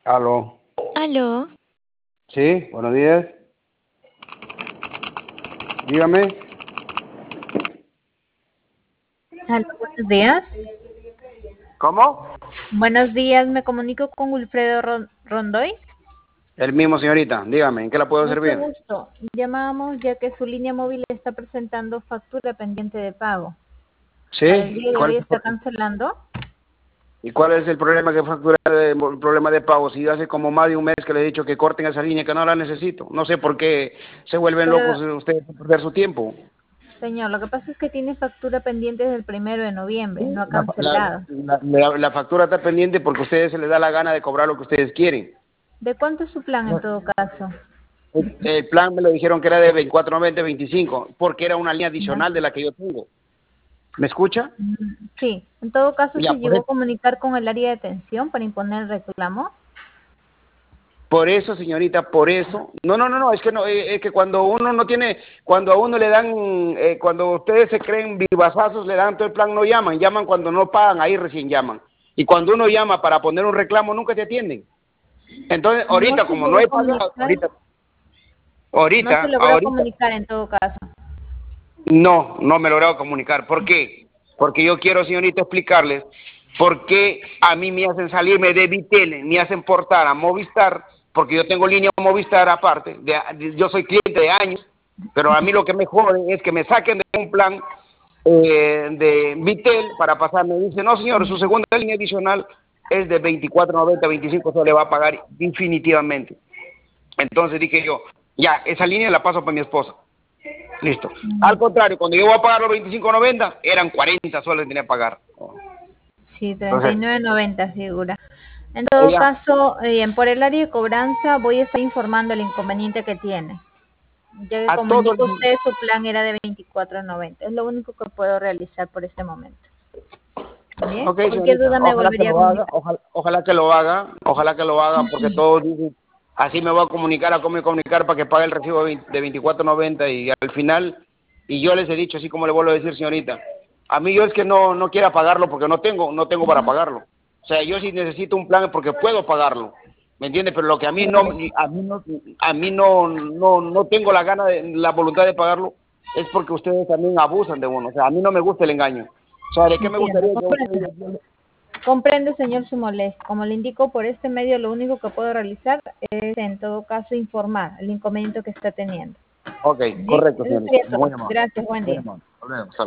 Aló. Aló. Sí, buenos días. Dígame. Aló, buenos días. ¿Cómo? Buenos días, me comunico con Wilfredo Rondoy. El mismo, señorita. Dígame, ¿en qué la puedo Mucho servir? gusto. Llamamos ya que su línea móvil está presentando factura pendiente de pago. Para el Sí. día de hoy está cancelando. ¿Y cuál es el problema que factura el problema de pago? Si hace como más de un mes que le he dicho que corten esa línea, que no la necesito. No sé por qué se vuelven Pero, locos ustedes por perder su tiempo. señor, lo que pasa es que tiene factura pendiente desde el 1 de noviembre, no ha La, la, cancelado. la factura está pendiente porque a ustedes se les da la gana de cobrar lo que ustedes quieren. ¿De cuánto es su plan en todo caso? El plan me lo dijeron que era de 24.90, 25, porque era una línea ¿Ya? adicional de la que yo tengo. ¿Me escucha? Sí, en todo caso Ya, se llegó a comunicar con el área de atención para imponer el reclamo. por eso, señorita, por eso. No, es que no, es que cuando uno no tiene, cuando a uno le dan, cuando ustedes se creen vivazazos, le dan todo el plan, no llaman, llaman cuando no pagan, ahí recién llaman. Y cuando uno llama para poner un reclamo, nunca te atienden. Entonces, No ahorita, se como no llegó a he pagado, comunicar, no se logró ahorita, comunicar en todo caso. no me he logrado comunicar. ¿Por qué? Porque yo quiero, señorita, explicarles por qué a mí me hacen salirme de Vitel, me hacen portar a Movistar, porque yo tengo línea Movistar aparte, yo soy cliente de años, pero a mí lo que me jode es que me saquen de un plan de Vitel para pasarme. Dice, no señor, su segunda línea adicional es de 24.90, 25, se le va a pagar definitivamente. Entonces dije yo, ya, esa línea la paso para mi esposa. Listo. Al contrario, cuando yo voy a pagar los 25.90, eran 40 soles que tenía que pagar. Sí, Entonces, 39.90 figura. En todo ya, caso, por el área de cobranza voy a estar informando el inconveniente que tiene. Ya que a como todos, indica usted, su plan era de 24.90. Es lo único que puedo realizar por este momento. Bien, ok cualquier señorita, duda me ojalá que volvería a lo haga, comunicar. ojalá que lo haga, porque todos dicen, así me voy a comunicar, a cómo comunicar para que pague el recibo de 24.90 y al final, y yo les he dicho, así como le vuelvo a decir señorita, a mí yo es que no quiera pagarlo porque no tengo para pagarlo. O sea, yo si necesito un plan es porque puedo pagarlo, ¿me entiende? Pero lo que a mí no tengo la gana, la voluntad de pagarlo, es porque ustedes también abusan de uno. O sea, a mí no me gusta el engaño. O sea, ¿de qué me Entiendo, gustaría que comprendo. ustedes... Comprende, señor, su molestia. Como le indico, por este medio lo único que puedo realizar es, en todo caso, informar el inconveniente que está teniendo. Ok, Bien, correcto, eso señorita. sería todo. Muy amable. Gracias, buen Muy día. amable. Hasta luego.